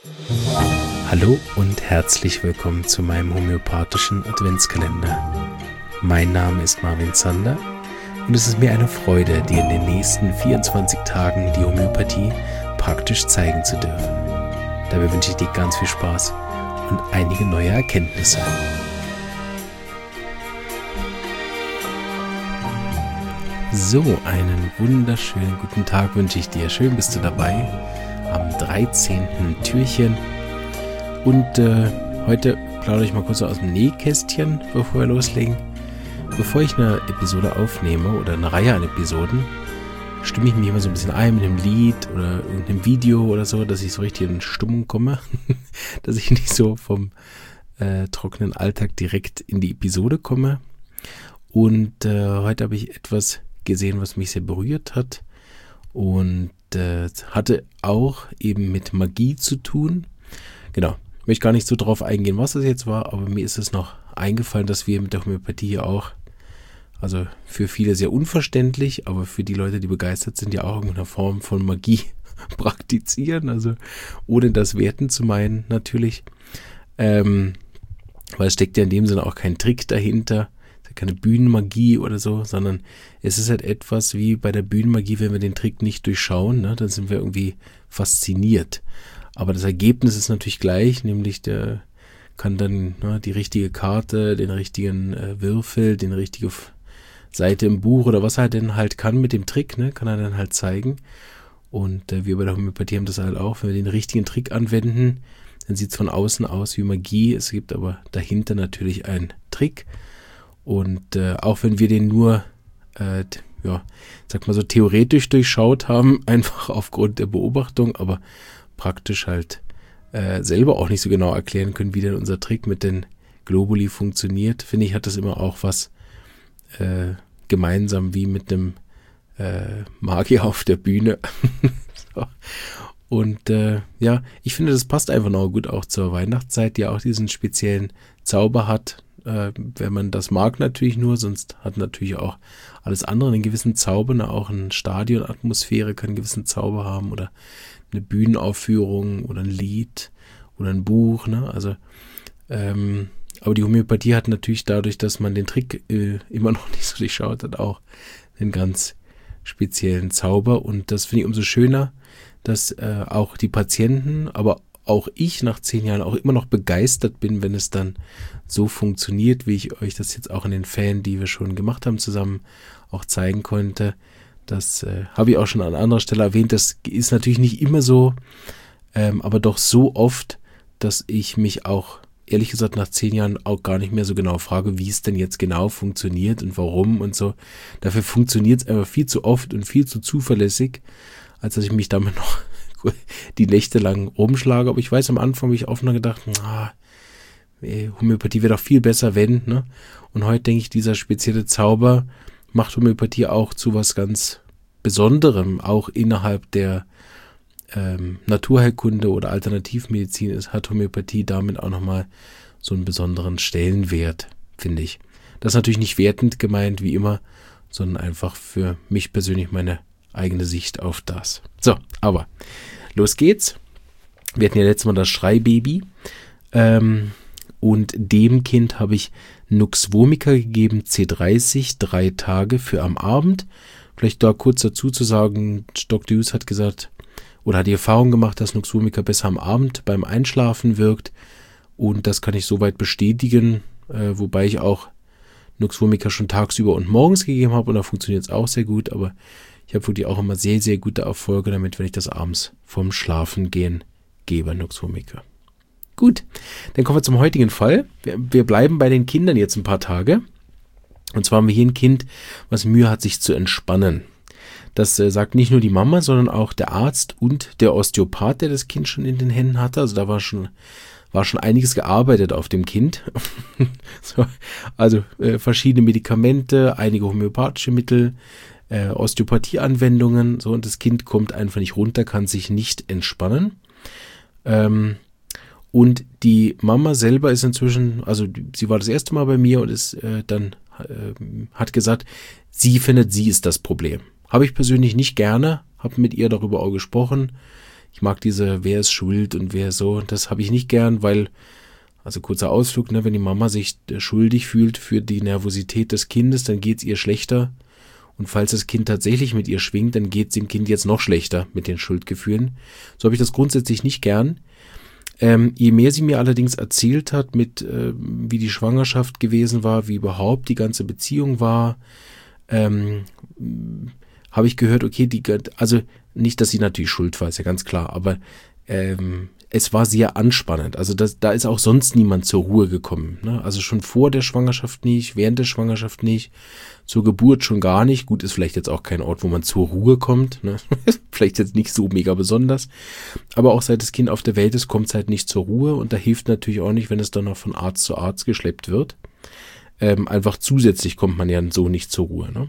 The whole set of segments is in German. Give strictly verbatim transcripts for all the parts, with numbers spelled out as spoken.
Hallo und herzlich willkommen zu meinem homöopathischen Adventskalender. Mein Name ist Marvin Zander und es ist mir eine Freude, dir in den nächsten vierundzwanzig Tagen die Homöopathie praktisch zeigen zu dürfen. Dabei wünsche ich dir ganz viel Spaß und einige neue Erkenntnisse. So, einen wunderschönen guten Tag wünsche ich dir. Schön bist du dabei am dreizehnten Türchen. Und äh, heute plaudere ich mal kurz aus dem Nähkästchen, bevor wir loslegen. Bevor ich eine Episode aufnehme oder eine Reihe an Episoden, stimme ich mich immer so ein bisschen ein mit einem Lied oder irgendeinem Video oder so, dass ich so richtig in Stimmung komme, dass ich nicht so vom äh, trockenen Alltag direkt in die Episode komme. Und äh, heute habe ich etwas gesehen, was mich sehr berührt hat und äh, hatte auch eben mit Magie zu tun. Genau. Ich möchte gar nicht so drauf eingehen, was das jetzt war, aber mir ist es noch eingefallen, dass wir mit der Homöopathie ja auch, also für viele sehr unverständlich, aber für die Leute, die begeistert sind, ja auch irgendeine Form von Magie praktizieren, also ohne das werten zu meinen natürlich, ähm, weil es steckt ja in dem Sinne auch kein Trick dahinter, keine Bühnenmagie oder so, sondern es ist halt etwas wie bei der Bühnenmagie, wenn wir den Trick nicht durchschauen, ne, dann sind wir irgendwie fasziniert. Aber das Ergebnis ist natürlich gleich, nämlich der kann dann ne, die richtige Karte, den richtigen äh, Würfel, den richtige F- Seite im Buch oder was er denn halt kann mit dem Trick, ne, kann er dann halt zeigen. Und äh, wir bei der Homöopathie haben das halt auch, wenn wir den richtigen Trick anwenden, dann sieht es von außen aus wie Magie. Es gibt aber dahinter natürlich einen Trick. Und äh, auch wenn wir den nur, äh, ja, sag mal so theoretisch durchschaut haben, einfach aufgrund der Beobachtung, aber praktisch halt äh, selber auch nicht so genau erklären können, wie denn unser Trick mit den Globuli funktioniert, finde ich, hat das immer auch was äh, gemeinsam wie mit einem äh, Magier auf der Bühne. So. Und äh, ja, ich finde, das passt einfach noch gut auch zur Weihnachtszeit, die auch diesen speziellen Zauber hat, äh, wenn man das mag natürlich nur, sonst hat natürlich auch alles andere einen gewissen Zauber, ne? Auch eine Stadionatmosphäre kann einen gewissen Zauber haben oder eine Bühnenaufführung oder ein Lied oder ein Buch, ne? Also, ähm, aber die Homöopathie hat natürlich dadurch, dass man den Trick äh, immer noch nicht so durchschaut hat, auch einen ganz speziellen Zauber. Und das finde ich umso schöner, dass äh, auch die Patienten, aber auch ich nach zehn Jahren auch immer noch begeistert bin, wenn es dann so funktioniert, wie ich euch das jetzt auch in den Fällen, die wir schon gemacht haben, zusammen auch zeigen konnte. Das äh, habe ich auch schon an anderer Stelle erwähnt. Das ist natürlich nicht immer so, ähm, aber doch so oft, dass ich mich auch, ehrlich gesagt, nach zehn Jahren auch gar nicht mehr so genau frage, wie es denn jetzt genau funktioniert und warum und so. Dafür funktioniert es einfach viel zu oft und viel zu zuverlässig, als dass ich mich damit noch die Nächte lang rumschlage. Aber ich weiß, am Anfang habe ich oft noch gedacht, ah, Homöopathie wäre doch viel besser, wenn, ne? Und heute denke ich, dieser spezielle Zauber macht Homöopathie auch zu was ganz Besonderem, auch innerhalb der ähm, Naturheilkunde oder Alternativmedizin ist, hat Homöopathie damit auch nochmal so einen besonderen Stellenwert, finde ich. Das ist natürlich nicht wertend gemeint, wie immer, sondern einfach für mich persönlich meine eigene Sicht auf das. So, aber los geht's. Wir hatten ja letztes Mal das Schreibaby ähm, und dem Kind habe ich Nux vomica gegeben, C dreißig, drei Tage für am Abend. Vielleicht da kurz dazu zu sagen, Doktor Hughes hat gesagt, oder hat die Erfahrung gemacht, dass Nux vomica besser am Abend beim Einschlafen wirkt. Und das kann ich soweit bestätigen, äh, wobei ich auch Nux vomica schon tagsüber und morgens gegeben habe und da funktioniert es auch sehr gut, aber ich habe wirklich auch immer sehr, sehr gute Erfolge damit, wenn ich das abends vorm Schlafengehen gebe, Nux vomica. Gut, dann kommen wir zum heutigen Fall. Wir, wir bleiben bei den Kindern jetzt ein paar Tage. Und zwar haben wir hier ein Kind, was Mühe hat, sich zu entspannen. Das äh, sagt nicht nur die Mama, sondern auch der Arzt und der Osteopath, der das Kind schon in den Händen hatte. Also da war schon, war schon einiges gearbeitet auf dem Kind. So, also äh, verschiedene Medikamente, einige homöopathische Mittel, äh, Osteopathie-Anwendungen. So, und das Kind kommt einfach nicht runter, kann sich nicht entspannen. Ähm, Und die Mama selber ist inzwischen, also sie war das erste Mal bei mir und ist äh, dann äh, hat gesagt, sie findet, sie ist das Problem. Habe ich persönlich nicht gerne, habe mit ihr darüber auch gesprochen. Ich mag diese, wer ist schuld und wer so, das habe ich nicht gern, weil, also kurzer Ausflug, ne, wenn die Mama sich äh, schuldig fühlt für die Nervosität des Kindes, dann geht es ihr schlechter. Und falls das Kind tatsächlich mit ihr schwingt, dann geht es dem Kind jetzt noch schlechter mit den Schuldgefühlen. So habe ich das grundsätzlich nicht gern. Ähm, je mehr sie mir allerdings erzählt hat, mit äh, wie die Schwangerschaft gewesen war, wie überhaupt die ganze Beziehung war, ähm, habe ich gehört, okay, die, also nicht, dass sie natürlich schuld war, ist ja ganz klar, aber ähm, es war sehr anspannend. Also das, da ist auch sonst niemand zur Ruhe gekommen. Ne? Also schon vor der Schwangerschaft nicht, während der Schwangerschaft nicht, zur Geburt schon gar nicht. Gut, ist vielleicht jetzt auch kein Ort, wo man zur Ruhe kommt. Ne? Vielleicht jetzt nicht so mega besonders. Aber auch seit das Kind auf der Welt ist, kommt es halt nicht zur Ruhe. Und da hilft natürlich auch nicht, wenn es dann noch von Arzt zu Arzt geschleppt wird. Ähm, einfach zusätzlich kommt man ja so nicht zur Ruhe. Ne?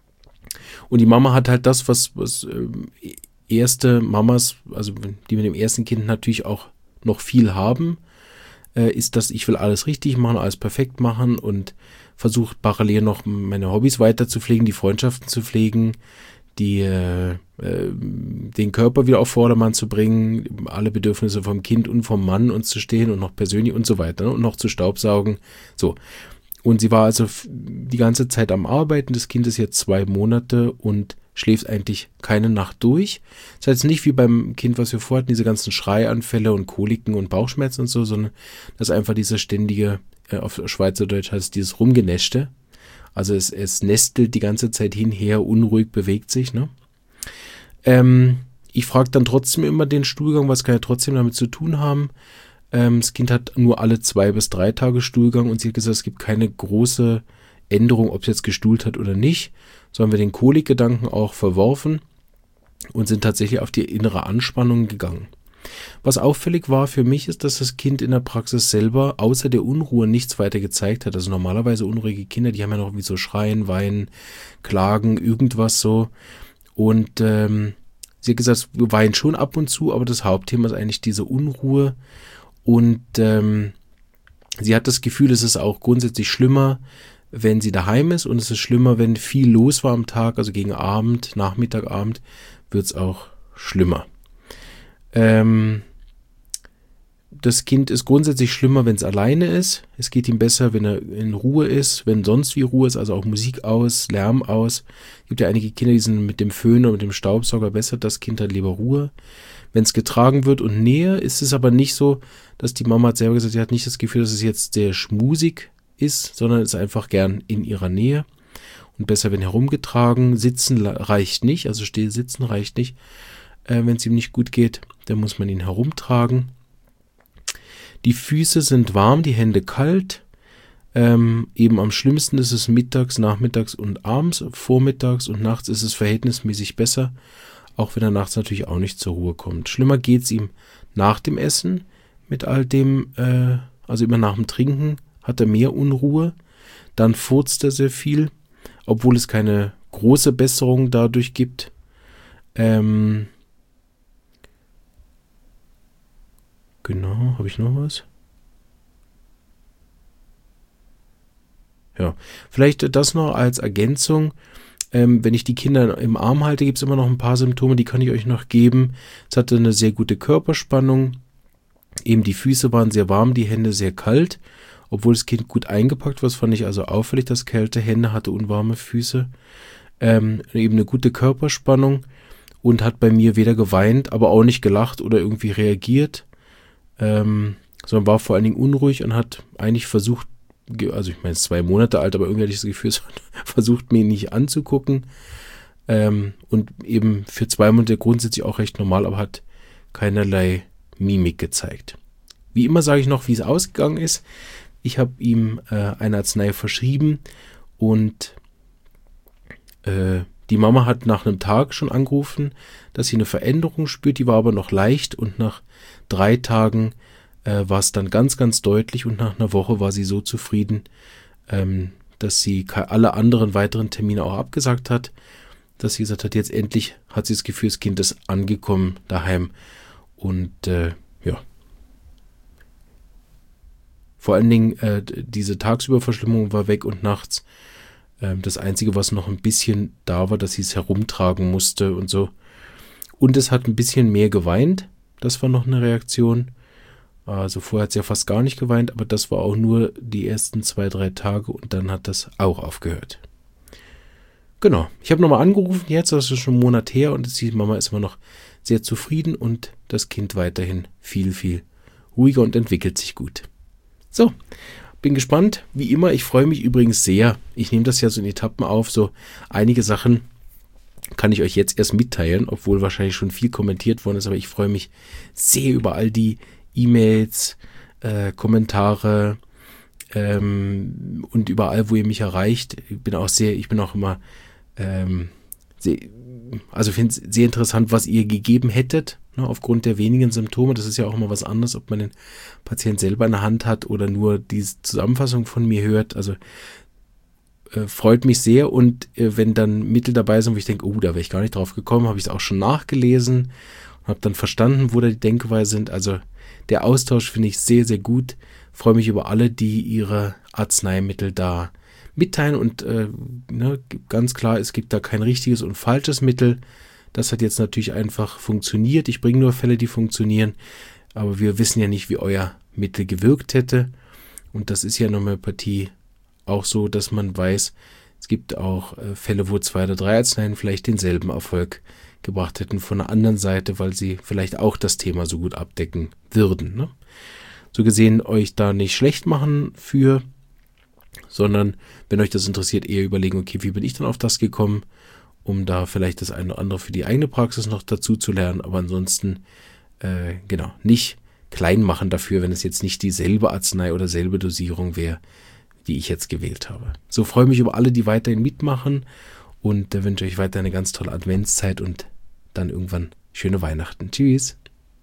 Und die Mama hat halt das, was, was ähm, erste Mamas, also die mit dem ersten Kind natürlich auch noch viel haben, äh, ist, dass ich will alles richtig machen, alles perfekt machen und versuche parallel noch meine Hobbys weiter zu pflegen, die Freundschaften zu pflegen, die äh, äh, den Körper wieder auf Vordermann zu bringen, alle Bedürfnisse vom Kind und vom Mann uns zu stehen und noch persönlich und so weiter, ne? Und noch zu staubsaugen. So. Und sie war also die ganze Zeit am Arbeiten. Das Kind ist jetzt zwei Monate und schläft eigentlich keine Nacht durch. Das heißt nicht wie beim Kind, was wir vorhatten, diese ganzen Schreianfälle und Koliken und Bauchschmerzen und so, sondern das ist einfach dieser ständige, äh, auf Schweizerdeutsch heißt es dieses Rumgenäschte. Also es, es nestelt die ganze Zeit hinher, unruhig, bewegt sich. Ne? Ähm, ich frage dann trotzdem immer den Stuhlgang, was kann ja trotzdem damit zu tun haben. Ähm, das Kind hat nur alle zwei bis drei Tage Stuhlgang und sie hat gesagt, es gibt keine große Änderung, ob es jetzt gestuhlt hat oder nicht. So haben wir den Kolikgedanken auch verworfen und sind tatsächlich auf die innere Anspannung gegangen. Was auffällig war für mich, ist, dass das Kind in der Praxis selber außer der Unruhe nichts weiter gezeigt hat. Also normalerweise unruhige Kinder, die haben ja noch irgendwie so Schreien, Weinen, Klagen, irgendwas so. Und ähm, sie hat gesagt, wir weinen schon ab und zu, aber das Hauptthema ist eigentlich diese Unruhe. Und ähm, sie hat das Gefühl, es ist auch grundsätzlich schlimmer, wenn sie daheim ist, und es ist schlimmer, wenn viel los war am Tag, also gegen Abend, Nachmittag, Abend, wird es auch schlimmer. Ähm, das Kind ist grundsätzlich schlimmer, wenn es alleine ist. Es geht ihm besser, wenn er in Ruhe ist, wenn sonst wie Ruhe ist, also auch Musik aus, Lärm aus. Es gibt ja einige Kinder, die sind mit dem Föhn oder mit dem Staubsauger besser, das Kind hat lieber Ruhe. Wenn es getragen wird und Nähe, ist es aber nicht so, dass die Mama hat selber gesagt, sie hat nicht das Gefühl, dass es jetzt sehr schmusig ist, sondern ist einfach gern in ihrer Nähe und besser, wenn herumgetragen. Sitzen reicht nicht, also still sitzen reicht nicht, äh, wenn es ihm nicht gut geht, dann muss man ihn herumtragen. Die Füße sind warm, die Hände kalt. Ähm, eben am schlimmsten ist es mittags, nachmittags und abends. Vormittags und nachts ist es verhältnismäßig besser, auch wenn er nachts natürlich auch nicht zur Ruhe kommt. Schlimmer geht es ihm nach dem Essen mit all dem, äh, also immer nach dem Trinken hat er mehr Unruhe. Dann furzt er sehr viel, obwohl es keine große Besserung dadurch gibt. Ähm, genau, habe ich noch was? Ja, vielleicht das noch als Ergänzung. Ähm, wenn ich die Kinder im Arm halte, gibt es immer noch ein paar Symptome, die kann ich euch noch geben. Es hatte eine sehr gute Körperspannung. Eben die Füße waren sehr warm, die Hände sehr kalt. Obwohl das Kind gut eingepackt war, fand ich also auffällig, dass kalte Hände hatte und warme Füße. Ähm, eben eine gute Körperspannung und hat bei mir weder geweint, aber auch nicht gelacht oder irgendwie reagiert, ähm, sondern war vor allen Dingen unruhig und hat eigentlich versucht, also ich meine, es ist zwei Monate alt, aber irgendwie hatte ich das Gefühl, es hat versucht, mich nicht anzugucken. Ähm, und eben für zwei Monate grundsätzlich auch recht normal, aber hat keinerlei Mimik gezeigt. Wie immer sage ich noch, wie es ausgegangen ist. Ich habe ihm äh, eine Arznei verschrieben und äh, die Mama hat nach einem Tag schon angerufen, dass sie eine Veränderung spürt, die war aber noch leicht und nach drei Tagen äh, war es dann ganz, ganz deutlich und nach einer Woche war sie so zufrieden, ähm, dass sie alle anderen weiteren Termine auch abgesagt hat, dass sie gesagt hat, jetzt endlich hat sie das Gefühl, das Kind ist angekommen daheim und äh, ja. Vor allen Dingen äh, diese Tagsüberverschlimmung war weg und nachts. Ähm, das Einzige, was noch ein bisschen da war, dass sie es herumtragen musste und so. Und es hat ein bisschen mehr geweint. Das war noch eine Reaktion. Also vorher hat sie ja fast gar nicht geweint, aber das war auch nur die ersten zwei, drei Tage und dann hat das auch aufgehört. Genau, ich habe nochmal angerufen jetzt, das ist schon einen Monat her und die Mama ist immer noch sehr zufrieden und das Kind weiterhin viel, viel ruhiger und entwickelt sich gut. So, bin gespannt, wie immer. Ich freue mich übrigens sehr. Ich nehme das ja so in Etappen auf, so einige Sachen kann ich euch jetzt erst mitteilen, obwohl wahrscheinlich schon viel kommentiert worden ist, aber ich freue mich sehr über all die E-Mails, äh, Kommentare ähm, und überall, wo ihr mich erreicht. Ich bin auch sehr, ich bin auch immer ähm, sehr, also finde es sehr interessant, was ihr gegeben hättet, ne, aufgrund der wenigen Symptome. Das ist ja auch immer was anderes, ob man den Patienten selber in der Hand hat oder nur die Zusammenfassung von mir hört. Also äh, freut mich sehr und äh, wenn dann Mittel dabei sind, wo ich denke, oh, da wäre ich gar nicht drauf gekommen, habe ich es auch schon nachgelesen und habe dann verstanden, wo da die Denkweise sind. Also der Austausch finde ich sehr, sehr gut. Freue mich über alle, die ihre Arzneimittel da mitteilen und äh, ne, ganz klar, es gibt da kein richtiges und falsches Mittel. Das hat jetzt natürlich einfach funktioniert. Ich bringe nur Fälle, die funktionieren, aber wir wissen ja nicht, wie euer Mittel gewirkt hätte. Und das ist ja in der Homöopathie auch so, dass man weiß, es gibt auch äh, Fälle, wo zwei oder drei Arzneien vielleicht denselben Erfolg gebracht hätten von der anderen Seite, weil sie vielleicht auch das Thema so gut abdecken würden. Ne? So gesehen euch da nicht schlecht machen für, sondern wenn euch das interessiert, eher überlegen, okay, wie bin ich dann auf das gekommen, um da vielleicht das eine oder andere für die eigene Praxis noch dazu zu lernen, aber ansonsten äh, genau, nicht klein machen dafür, wenn es jetzt nicht dieselbe Arznei oder selbe Dosierung wäre, die ich jetzt gewählt habe. So, freue mich über alle, die weiterhin mitmachen und äh, wünsche euch weiter eine ganz tolle Adventszeit und dann irgendwann schöne Weihnachten. Tschüss.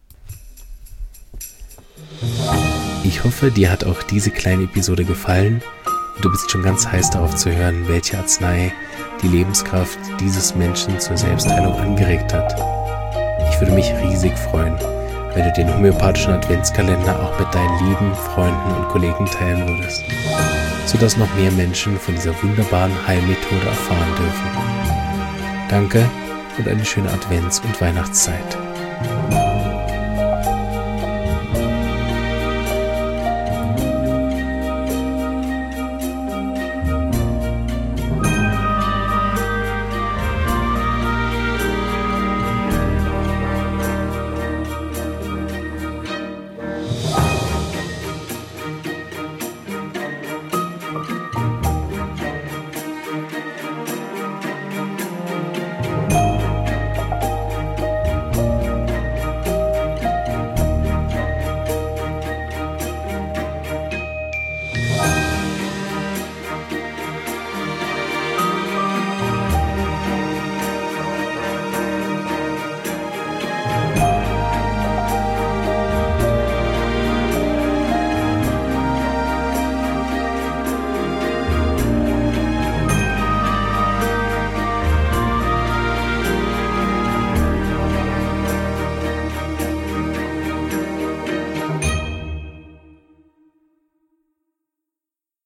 Ich hoffe, dir hat auch diese kleine Episode gefallen und du bist schon ganz heiß darauf zu hören, welche Arznei die Lebenskraft dieses Menschen zur Selbstheilung angeregt hat. Ich würde mich riesig freuen, wenn du den homöopathischen Adventskalender auch mit deinen lieben Freunden und Kollegen teilen würdest, sodass noch mehr Menschen von dieser wunderbaren Heilmethode erfahren dürfen. Danke und eine schöne Advents- und Weihnachtszeit.